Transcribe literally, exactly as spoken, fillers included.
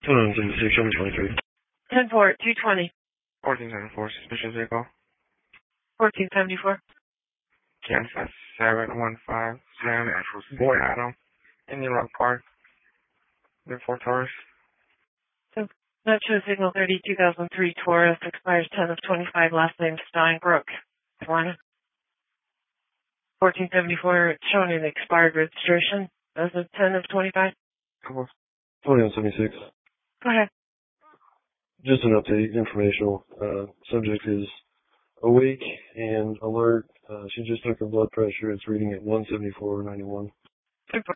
ten seventy-six, show me twenty-three. ten four, two twenty. fourteen seventy-four, suspicious vehicle. fourteen seventy-four. Kansas seven one five, San Seattle, Indian Rock Park, the Fort Taurus. So, that shows signal thirty, two thousand three Taurus, expires ten of twenty-five, last name Steinbrook, Carolina. fourteen seventy-four, showing an expired registration as of ten of twenty-five. twenty-one seventy-six. Go ahead. Just an update, informational. Uh, subject is awake and alert. Uh, she just took her blood pressure. It's reading at one seventy-four ninety-one.